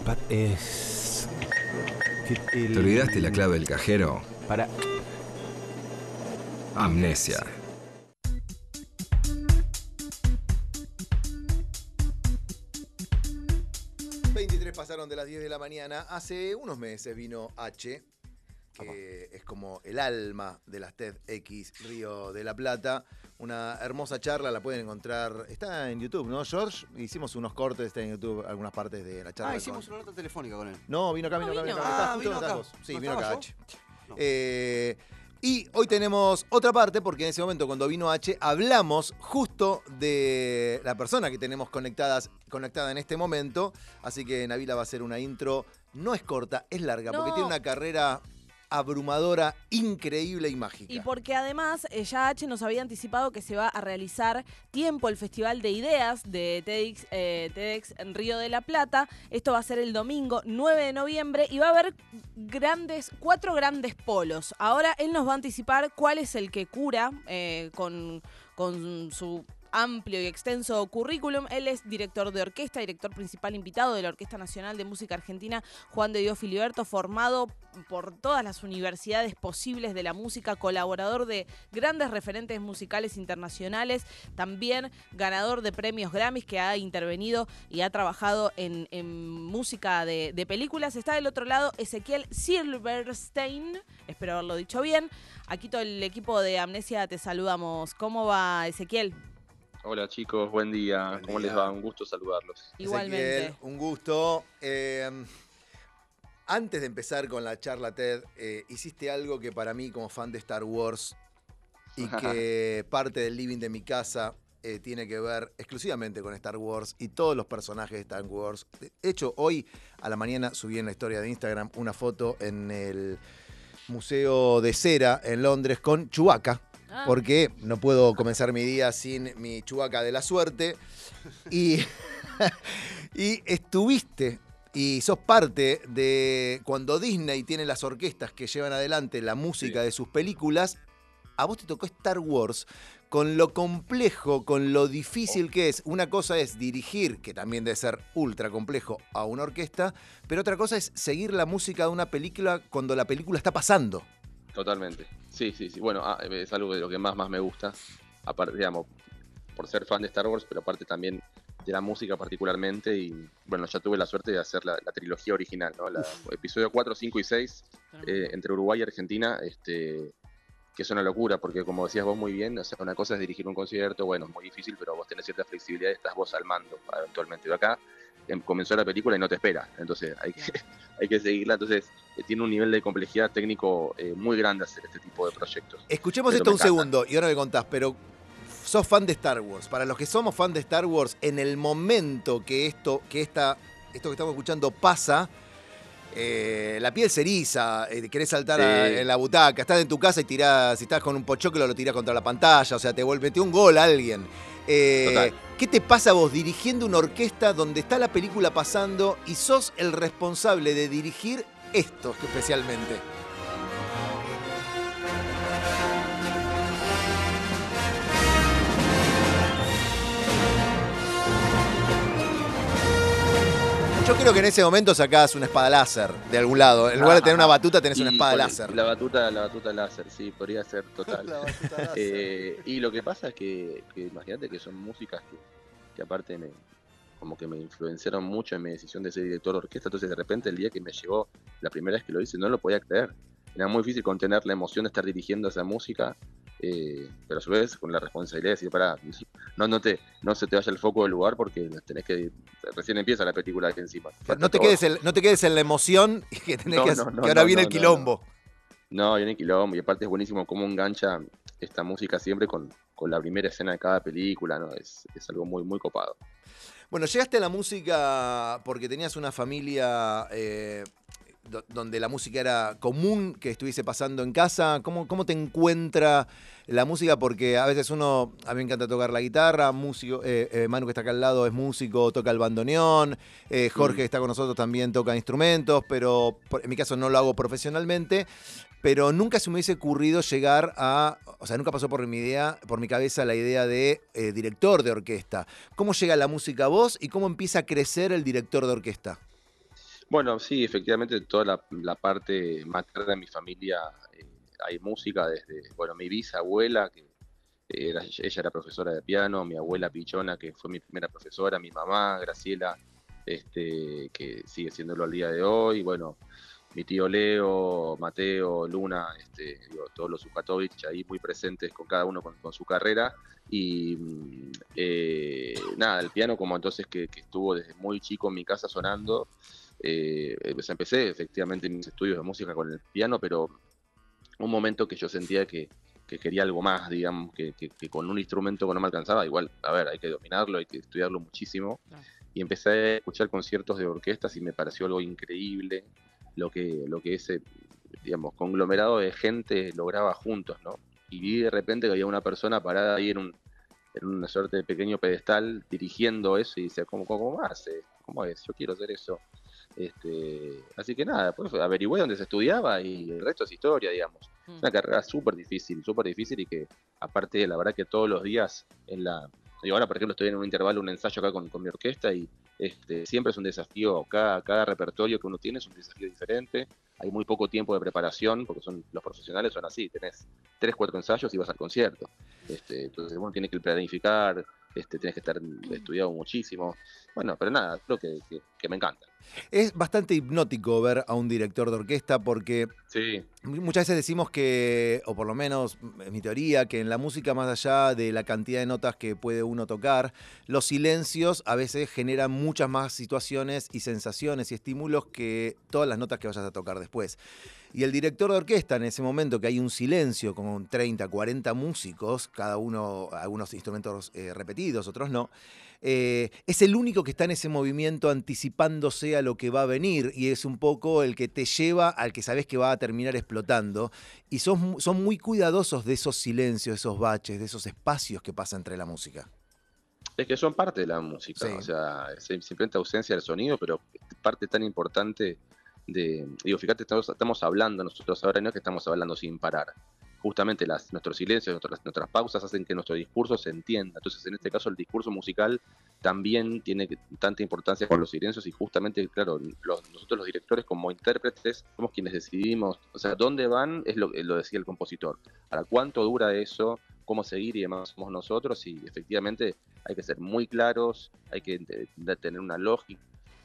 Es... ¿Te olvidaste la clave del cajero? Para... Amnesia. Pasaron de las 10 de la mañana. Hace unos meses vino H, que es como el alma de las TEDx Río de la Plata. Una hermosa charla, la pueden encontrar. Está en YouTube, ¿no, George? Hicimos unos cortes, está en YouTube, algunas partes de la charla. Hicimos una nota telefónica con él. No, vino acá, vino acá. Vino acá. Sí, ¿No vino acá estaba H. No. Y hoy tenemos otra parte, porque en ese momento cuando vino H hablamos justo de la persona que tenemos conectada en este momento. Así que Nabila va a hacer una intro. No es corta, es larga, porque tiene una carrera abrumadora, increíble y mágica. Y porque además ya H nos había anticipado que se va a realizar tiempo el Festival de Ideas de TEDx en Río de la Plata. Esto va a ser el domingo 9 de noviembre y va a haber 4 grandes polos. Ahora él nos va a anticipar cuál es el que cura con su amplio y extenso currículum. Él es director de orquesta, director principal invitado de la Orquesta Nacional de Música Argentina, Juan de Dios Filiberto, formado por todas las universidades posibles de la música, colaborador de grandes referentes musicales internacionales, también ganador de premios Grammys, que ha intervenido y ha trabajado en música de películas. Está del otro lado Ezequiel Silverstein, espero haberlo dicho bien. Aquí todo el equipo de Amnesia te saludamos. ¿Cómo va, Ezequiel? Hola chicos, buen día. ¿Cómo les va? Un gusto saludarlos. Igualmente. Ezequiel, un gusto. Antes de empezar con la charla TED, hiciste algo que para mí como fan de Star Wars y que parte del living de mi casa tiene que ver exclusivamente con Star Wars y todos los personajes de Star Wars. De hecho, hoy a la mañana subí en la historia de Instagram una foto en el Museo de Cera en Londres con Chewbacca. Porque no puedo comenzar mi día sin mi Chewbacca de la suerte. Y estuviste y sos parte de cuando Disney tiene las orquestas que llevan adelante la música de sus películas. A vos te tocó Star Wars con lo complejo, con lo difícil que es. Una cosa es dirigir, que también debe ser ultra complejo, a una orquesta, pero otra cosa es seguir la música de una película cuando la película está pasando. Totalmente. Sí. Bueno, es algo de lo que más me gusta. Aparte, digamos, por ser fan de Star Wars, pero aparte también de la música particularmente. Y bueno, ya tuve la suerte de hacer la trilogía original, ¿no? Episodio 4, 5 y 6, entre Uruguay y Argentina, que es una locura, porque como decías vos muy bien, o sea, una cosa es dirigir un concierto, bueno, es muy difícil, pero vos tenés cierta flexibilidad y estás vos al mando eventualmente. De acá comenzó la película y no te espera, entonces hay que seguirla. Entonces tiene un nivel de complejidad técnico muy grande hacer este tipo de proyectos. Escuchemos pero esto un segundo y ahora me contás, pero sos fan de Star Wars. Para los que somos fan de Star Wars, en el momento que esto que estamos escuchando pasa, la piel se eriza, querés saltar en la butaca, estás en tu casa y tirás, si estás con un pochoclo lo tirás contra la pantalla, o sea, te metió un gol a alguien. ¿Qué te pasa a vos dirigiendo una orquesta donde está la película pasando y sos el responsable de dirigir esto especialmente? Yo creo que en ese momento sacás una espada láser de algún lado. En lugar de tener una batuta, tenés una espada láser. La batuta láser, sí, podría ser total. La batuta láser. Y lo que pasa es que imagínate que son músicas que aparte como que me influenciaron mucho en mi decisión de ser director de orquesta. Entonces de repente el día que me llegó, la primera vez que lo hice, no lo podía creer. Era muy difícil contener la emoción de estar dirigiendo esa música. Pero a su vez con la responsabilidad de decir, pará, no se te vaya el foco del lugar porque tenés que recién empieza la película aquí encima. No te quedes en la emoción que tenés que ahora viene el quilombo. No, viene el quilombo y aparte es buenísimo cómo engancha esta música siempre con la primera escena de cada película, ¿no? Es algo muy, muy copado. Bueno, llegaste a la música porque tenías una familia donde la música era común que estuviese pasando en casa. ¿Cómo te encuentra la música? Porque a veces a mí me encanta tocar la guitarra, músico, Manu que está acá al lado es músico, toca el bandoneón, Jorge que está con nosotros también toca instrumentos, pero en mi caso no lo hago profesionalmente, pero nunca se me hubiese ocurrido llegar nunca pasó por mi cabeza la idea de director de orquesta. ¿Cómo llega la música a vos y cómo empieza a crecer el director de orquesta? Bueno, sí, efectivamente, toda la parte materna de mi familia hay música desde, bueno, mi bisabuela, que ella era profesora de piano, mi abuela Pichona, que fue mi primera profesora, mi mamá, Graciela, que sigue siéndolo al día de hoy, bueno, mi tío Leo, Mateo, Luna, digo, todos los Zukatovich ahí muy presentes con cada uno con su carrera. Y nada, el piano como entonces que estuvo desde muy chico en mi casa sonando. Pues empecé efectivamente mis estudios de música con el piano, pero un momento que yo sentía que quería algo más, digamos, que con un instrumento que no me alcanzaba, igual, a ver, hay que dominarlo, hay que estudiarlo muchísimo. Y empecé a escuchar conciertos de orquestas y me pareció algo increíble lo que ese, digamos, conglomerado de gente lograba juntos, ¿no? Y vi de repente que había una persona parada ahí en una suerte de pequeño pedestal dirigiendo eso y dice, ¿cómo hace? ¿Cómo es? Yo quiero hacer eso. Así que nada, pues averigüé dónde se estudiaba y el resto es historia, digamos. Es una carrera súper difícil y que aparte, la verdad que todos los días digo, ahora por ejemplo estoy en un intervalo, un ensayo acá con mi orquesta y siempre es un desafío, cada repertorio que uno tiene es un desafío diferente, hay muy poco tiempo de preparación porque los profesionales son así, tenés 3, 4 ensayos y vas al concierto. Entonces uno tiene que planificar, tienes que estar estudiado muchísimo. Bueno, pero nada, creo que me encanta. Es bastante hipnótico ver a un director de orquesta porque Sí, muchas veces decimos que, o por lo menos es mi teoría, que en la música, más allá de la cantidad de notas que puede uno tocar, los silencios a veces generan muchas más situaciones y sensaciones y estímulos que todas las notas que vayas a tocar después. Y el director de orquesta, en ese momento que hay un silencio con 30, 40 músicos, cada uno, algunos instrumentos repetidos, otros no, es el único que está en ese movimiento anticipándose a lo que va a venir y es un poco el que te lleva al que sabes que va a terminar explotando. Y son muy cuidadosos de esos silencios, de esos baches, de esos espacios que pasa entre la música. es que son parte de la música, Sí. o sea, simplemente ausencia del sonido, pero parte tan importante digo, fíjate, estamos hablando nosotros ahora, no es que estamos hablando sin parar. Justamente nuestros silencios, nuestras pausas hacen que nuestro discurso se entienda. Entonces, en este caso, el discurso musical también tiene tanta importancia con los silencios y justamente, claro, nosotros los directores como intérpretes somos quienes decidimos, o sea, dónde van, es lo decía el compositor. ¿Para cuánto dura eso? ¿Cómo seguir? Y demás somos nosotros y efectivamente hay que ser muy claros, hay que tener una lógica.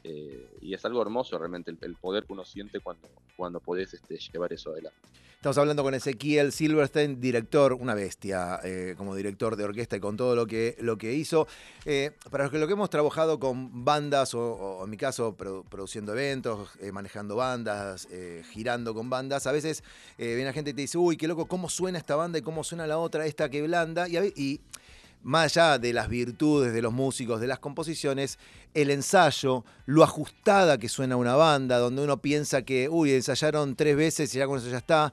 Y es algo hermoso realmente el poder que uno siente cuando podés llevar eso adelante. Estamos hablando con Ezequiel Silverstein, director, una bestia, como director de orquesta y con todo lo que hizo. Para los que hemos trabajado con bandas, o en mi caso produciendo eventos, manejando bandas, girando con bandas, a veces viene la gente y te dice, uy, qué loco, cómo suena esta banda y cómo suena la otra, esta que blanda, y más allá de las virtudes de los músicos, de las composiciones, el ensayo, lo ajustada que suena una banda, donde uno piensa que, uy, ensayaron 3 veces y ya con eso ya está,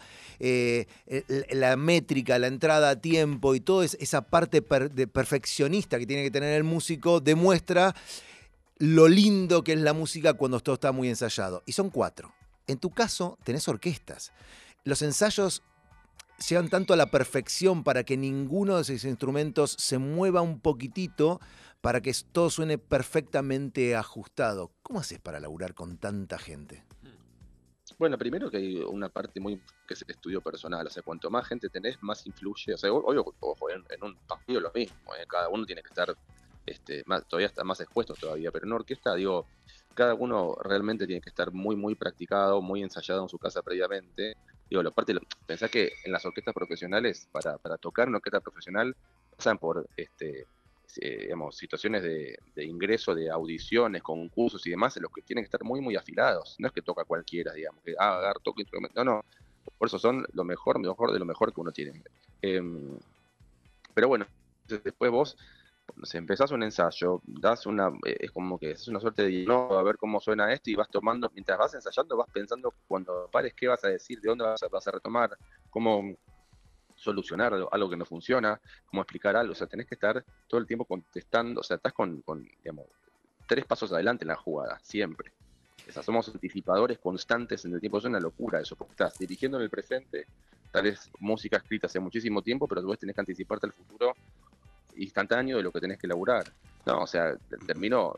la métrica, la entrada a tiempo y toda esa parte de perfeccionista que tiene que tener el músico, demuestra lo lindo que es la música cuando todo está muy ensayado. Y son 4. En tu caso, tenés orquestas. Los ensayos llegan tanto a la perfección para que ninguno de esos instrumentos se mueva un poquitito para que todo suene perfectamente ajustado. ¿Cómo haces para laburar con tanta gente? Bueno, primero que hay una parte muy que es el estudio personal, o sea, cuanto más gente tenés, más influye, o sea, obvio, ojo, en un partido lo mismo, cada uno tiene que estar, todavía está más expuesto todavía, pero en una orquesta, digo, cada uno realmente tiene que estar muy, muy practicado, muy ensayado en su casa previamente. Digo, pensá que en las orquestas profesionales, para tocar una orquesta profesional, pasan por digamos, situaciones de ingreso, de audiciones, concursos y demás, en los que tienen que estar muy, muy afilados. No es que toca cualquiera, digamos, que agarra, toca instrumento. No, por eso son lo mejor de lo mejor que uno tiene. Pero bueno, después vos, si empezás un ensayo, es como que es una suerte de diálogo, a ver cómo suena esto y vas tomando, mientras vas ensayando, vas pensando cuando pares qué vas a decir, de dónde vas a retomar, cómo solucionar algo que no funciona, cómo explicar algo, o sea, tenés que estar todo el tiempo contestando, o sea, estás con digamos, 3 pasos adelante en la jugada, siempre. O sea, somos anticipadores constantes en el tiempo, es una locura eso, porque estás dirigiendo en el presente, tal vez música escrita hace muchísimo tiempo, pero después tenés que anticiparte al futuro instantáneo de lo que tenés que elaborar. No, o sea, terminó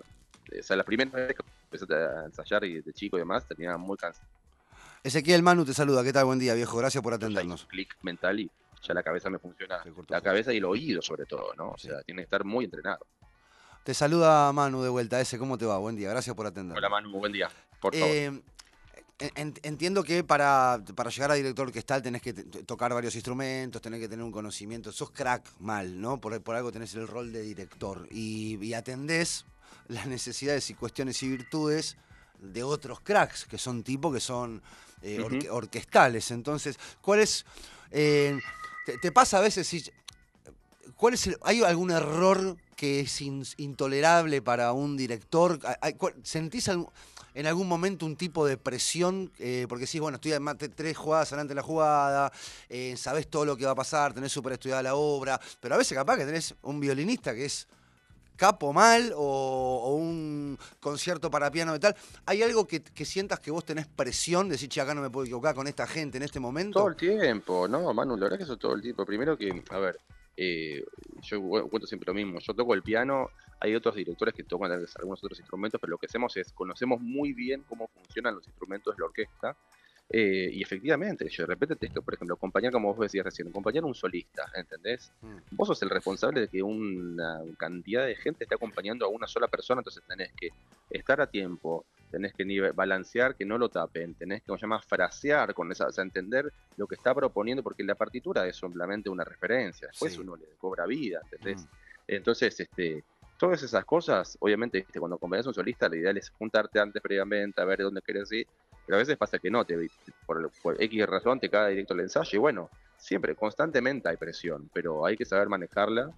O sea, la primera vez que empecé a ensayar y de chico y demás, terminaba muy cansado. Ezequiel Manu te saluda. ¿Qué tal? Buen día, viejo. Gracias por Hay un atendernos. clic mental y ya la cabeza me funciona. Se cortó La justo. cabeza y el oído, sobre todo, ¿no? O Sí. sea, tiene que estar muy entrenado. Te saluda Manu de vuelta. ¿Cómo te va? Buen día. Gracias por atendernos. Hola, Manu, buen día. Por favor. Entiendo que para llegar a director orquestal tenés que tocar varios instrumentos, tenés que tener un conocimiento. Sos crack mal, ¿no? Por algo tenés el rol de director. Y atendés las necesidades y cuestiones y virtudes de otros cracks, que son tipos que son orquestales. Entonces, ¿cuál es? ¿Te pasa a veces si... ¿Hay algún error que es intolerable para un director? ¿Sentís en algún momento un tipo de presión? Porque sí, bueno, estoy 3 jugadas adelante de la jugada, sabés todo lo que va a pasar, tenés súper estudiada la obra, pero a veces capaz que tenés un violinista que es capo mal o un concierto para piano y tal. ¿Hay algo que sientas que vos tenés presión? Decir, che, acá no me puedo equivocar con esta gente en este momento. Todo el tiempo, ¿no, Manu? La verdad que eso todo el tiempo. Primero que, a ver, yo cuento siempre lo mismo. Yo toco el piano, hay otros directores que tocan algunos otros instrumentos, pero lo que hacemos es, conocemos muy bien cómo funcionan los instrumentos de la orquesta. Y efectivamente, yo de repente tenés que, por ejemplo, acompañar, como vos decías recién, acompañar a un solista, ¿entendés? Vos sos el responsable de que una cantidad de gente esté acompañando a una sola persona, entonces tenés que estar a tiempo, tenés que balancear que no lo tapen, tenés que, como se llama, frasear con esa, o sea, entender lo que está proponiendo, porque la partitura es simplemente una referencia, después Sí. uno le cobra vida, ¿entendés? Entonces, todas esas cosas, obviamente, cuando acompañas a un solista, lo ideal es juntarte antes previamente, a ver dónde querés ir, pero a veces pasa que no, por X razón te cae directo el ensayo, y bueno, siempre, constantemente hay presión, pero hay que saber manejarla,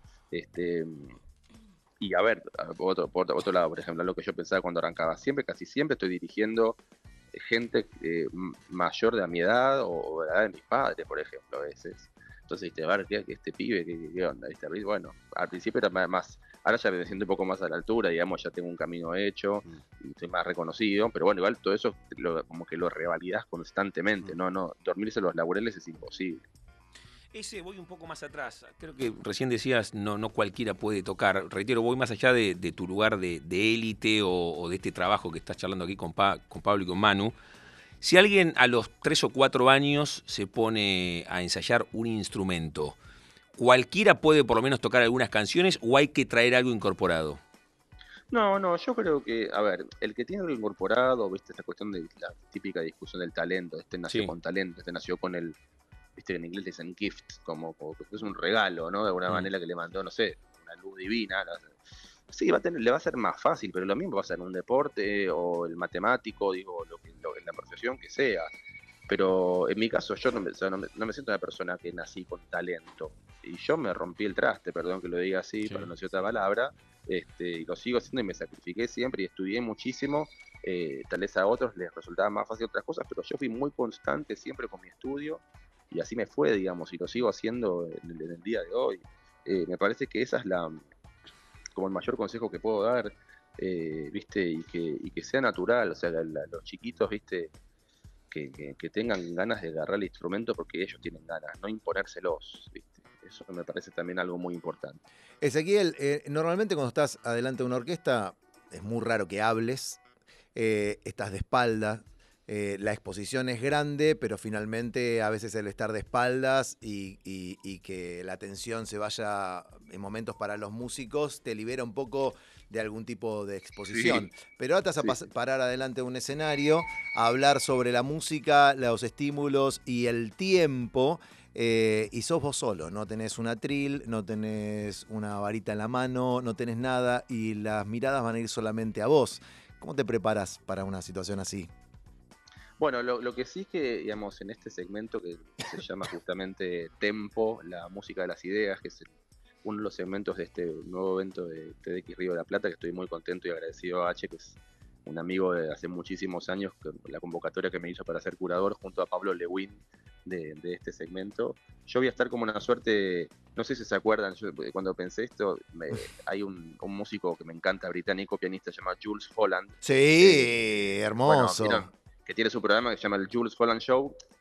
y a ver, por otro lado, por ejemplo, lo que yo pensaba cuando arrancaba, casi siempre estoy dirigiendo gente mayor de mi edad o de la edad de mis padres, por ejemplo, a veces. Entonces, a ver, este pibe, ¿qué onda? ¿Viste? Bueno, al principio era más, ahora ya me siento un poco más a la altura, digamos, ya tengo un camino hecho y estoy más reconocido, pero bueno, igual todo eso como que lo revalidás constantemente, no, dormirse los laureles es imposible. Voy un poco más atrás. Creo que recién decías, no cualquiera puede tocar. Reitero, voy más allá de tu lugar de élite o de este trabajo que estás charlando aquí con Pablo y con Manu. Si alguien a los 3 o 4 años se pone a ensayar un instrumento, ¿cualquiera puede por lo menos tocar algunas canciones o hay que traer algo incorporado? No, yo creo que, a ver, el que tiene algo incorporado, viste, esta cuestión de la típica discusión del talento, nació Sí. con talento, nació con el, viste, en inglés dicen gift, como que es un regalo, ¿no? De alguna manera que le mandó, no sé, una luz divina. Sí, le va a ser más fácil, pero lo mismo va a ser en un deporte o el matemático, digo, en la profesión que sea. Pero en mi caso, yo no me siento una persona que nací con talento. Y yo me rompí el traste, perdón que lo diga así, Sí. para no decir otra palabra. Y lo sigo haciendo y me sacrifiqué siempre y estudié muchísimo. Tal vez a otros les resultaba más fácil otras cosas, pero yo fui muy constante siempre con mi estudio y así me fue, digamos, y lo sigo haciendo en el día de hoy. Me parece que esa es como el mayor consejo que puedo dar, ¿viste? Y que sea natural, o sea, los chiquitos, ¿viste? Que tengan ganas de agarrar el instrumento porque ellos tienen ganas, no imponérselos, ¿viste? Eso me parece también algo muy importante. Ezequiel, normalmente cuando estás adelante de una orquesta es muy raro que hables, estás de espaldas, la exposición es grande, pero finalmente a veces el estar de espaldas y que la atención se vaya en momentos para los músicos te libera un poco de algún tipo de exposición. Sí. Pero ahora te vas a parar adelante de un escenario, a hablar sobre la música, los estímulos y el tiempo. Y sos vos solo, no tenés un atril, no tenés una varita en la mano, no tenés nada y las miradas van a ir solamente a vos. ¿Cómo te preparas para una situación así? Bueno, lo que sí es que, digamos, en este segmento que se llama justamente Tempo, la música de las ideas, que es uno de los segmentos de este nuevo evento de TEDx Río de la Plata, que estoy muy contento y agradecido a H, que es un amigo de hace muchísimos años, la convocatoria que me hizo para ser curador junto a Pablo Lewin de este segmento. Yo voy a estar como una suerte, no sé si se acuerdan, cuando pensé esto, hay un músico que me encanta, británico, pianista, se llama Jules Holland. Sí, hermoso. Bueno, que tiene su programa que se llama el Jules Holland Show,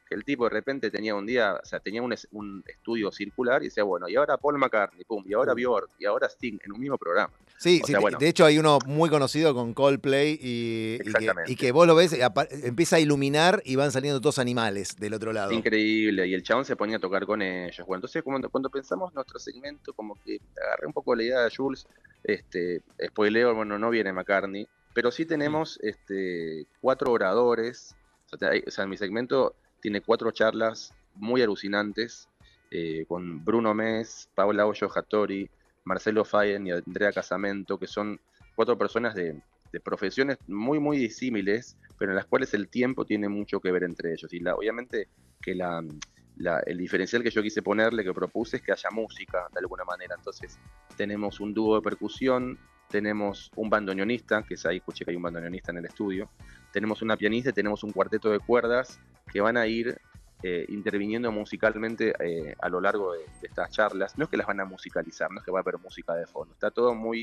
que el tipo de repente tenía un día, o sea, tenía un estudio circular y decía, bueno, y ahora Paul McCartney, pum, y ahora Björk, y ahora Sting, en un mismo programa. Sí, O sí, sea, bueno, de hecho hay uno muy conocido con Coldplay y que vos lo ves, empieza a iluminar y van saliendo todos animales del otro lado. increíble, y el chabón se ponía a tocar con ellos. Bueno, entonces cuando pensamos nuestro segmento, como que agarré un poco la idea de Jules, spoileo, bueno, no viene McCartney, pero sí tenemos 4 oradores, o sea, mi segmento tiene 4 charlas muy alucinantes, con Bruno Mes, Paula Hoyo Hattori, Marcelo Fayen y Andrea Casamento, que son 4 personas de profesiones muy, muy disímiles, pero en las cuales el tiempo tiene mucho que ver entre ellos. Y obviamente que el diferencial que yo quise ponerle, que propuse, es que haya música de alguna manera. Entonces tenemos un dúo de percusión, tenemos un bandoneonista, que es ahí, escuché que hay un bandoneonista en el estudio, tenemos una pianista y tenemos un cuarteto de cuerdas que van a ir interviniendo musicalmente a lo largo de estas charlas. No es que las van a musicalizar, no es que va a haber música de fondo, está todo muy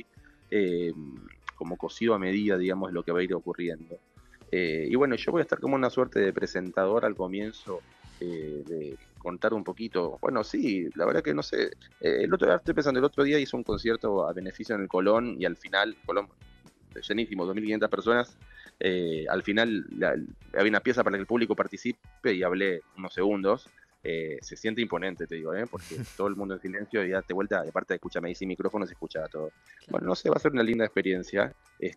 como cosido a medida, digamos, lo que va a ir ocurriendo. Y bueno, yo voy a estar como una suerte de presentador al comienzo, de contar un poquito. Bueno, sí, la verdad que no sé, estoy pensando, el otro día hice un concierto a beneficio en el Colón, y al final, Colón llenísimo, 2.500 personas, al final había una pieza para que el público participe y hablé unos segundos. Se siente imponente, te digo, porque todo el mundo en silencio y date vuelta, y aparte escúchame, ahí sin micrófono se escucha todo. Bueno, no sé, va a ser una linda experiencia.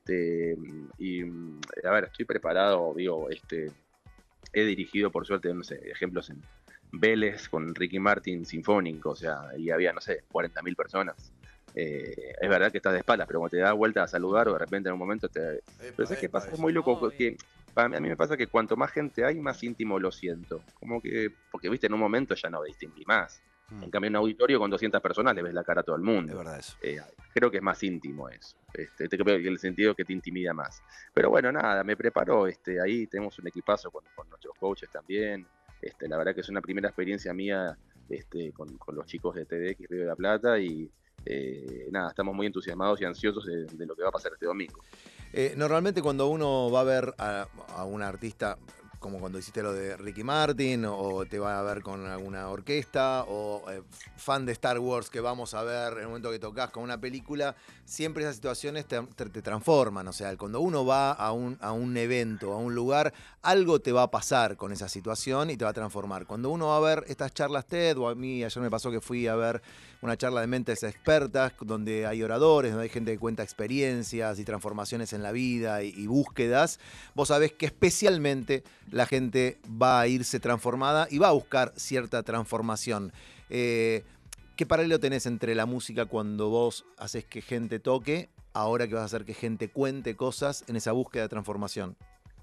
Y a ver, estoy preparado, digo, he dirigido por suerte, no sé, ejemplos en Vélez con Ricky Martin sinfónico, o sea, y había, no sé, 40.000 personas. Es verdad que estás de espaldas, pero cuando te das vuelta a saludar o de repente en un momento te... Pero ¿sabes qué pasa? Es muy loco, que a mí me pasa que cuanto más gente hay, más íntimo lo siento. Como que, porque viste, en un momento ya no distinguí más. En cambio, en un auditorio con 200 personas le ves la cara a todo el mundo. Es verdad eso. Creo que es más íntimo eso. Creo que el sentido que te intimida más. Pero bueno, nada, me preparo. Ahí tenemos un equipazo con nuestros coaches también. La verdad que es una primera experiencia mía con los chicos de TDX Río de la Plata y nada, estamos muy entusiasmados y ansiosos de lo que va a pasar este domingo. Normalmente cuando uno va a ver a un artista, como cuando hiciste lo de Ricky Martin, o te va a ver con alguna orquesta, o fan de Star Wars que vamos a ver en el momento que tocas con una película, siempre esas situaciones te transforman. O sea, cuando uno va a un evento, a un lugar, algo te va a pasar con esa situación y te va a transformar. Cuando uno va a ver estas charlas TED, o a mí ayer me pasó que fui a ver una charla de mentes expertas, donde hay oradores, donde hay gente que cuenta experiencias y transformaciones en la vida y búsquedas, vos sabés que especialmente la gente va a irse transformada y va a buscar cierta transformación. ¿Qué paralelo tenés entre la música cuando vos haces que gente toque, ahora que vas a hacer que gente cuente cosas en esa búsqueda de transformación?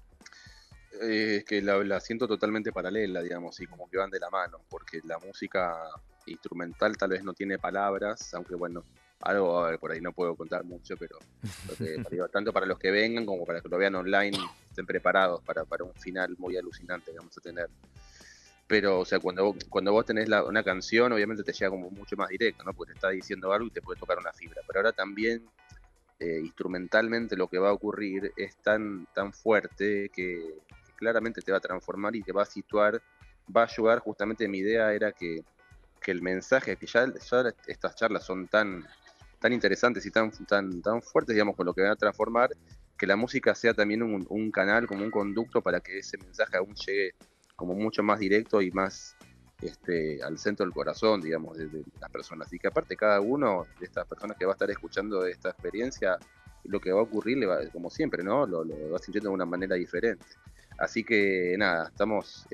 Es que la siento totalmente paralela, digamos, y como que van de la mano, porque la música instrumental tal vez no tiene palabras, aunque bueno, algo a ver, por ahí no puedo contar mucho, pero digo, tanto para los que vengan como para los que lo vean online, estén preparados para un final muy alucinante que vamos a tener. Pero, o sea, cuando vos tenés una canción, obviamente te llega como mucho más directo, ¿no? Porque te está diciendo algo y te puede tocar una fibra. Pero ahora también, instrumentalmente, lo que va a ocurrir es tan fuerte que claramente te va a transformar y te va a situar, va a ayudar. Justamente mi idea era que el mensaje, que ya estas charlas son tan interesantes y tan fuertes, digamos, con lo que va a transformar, que la música sea también un canal, como un conducto para que ese mensaje aún llegue como mucho más directo y más al centro del corazón, digamos, de las personas. Y que aparte cada uno de estas personas que va a estar escuchando esta experiencia, lo que va a ocurrir, como siempre, ¿no? Lo va sintiendo de una manera diferente. Así que nada, estamos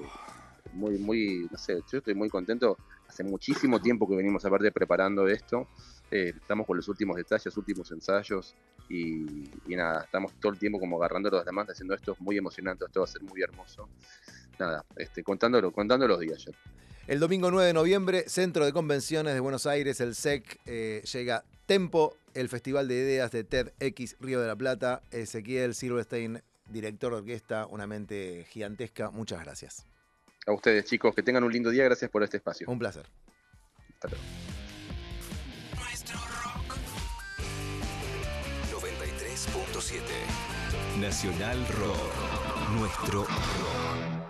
muy, no sé, yo estoy muy contento. Hace muchísimo tiempo que venimos aparte preparando esto. Estamos con los últimos detalles, últimos ensayos y nada, estamos todo el tiempo como agarrando los demás, haciendo esto muy emocionante, esto va a ser muy hermoso. Nada, contando los días ya. El domingo 9 de noviembre, Centro de Convenciones de Buenos Aires, el SEC, llega Tempo, el Festival de Ideas de TEDx Río de la Plata. Ezequiel Silverstein, director de orquesta, una mente gigantesca. Muchas gracias. A ustedes, chicos, que tengan un lindo día. Gracias por este espacio. Un placer. Hasta luego. Nuestro rock. 93.7 Nacional Rock. Nuestro rock.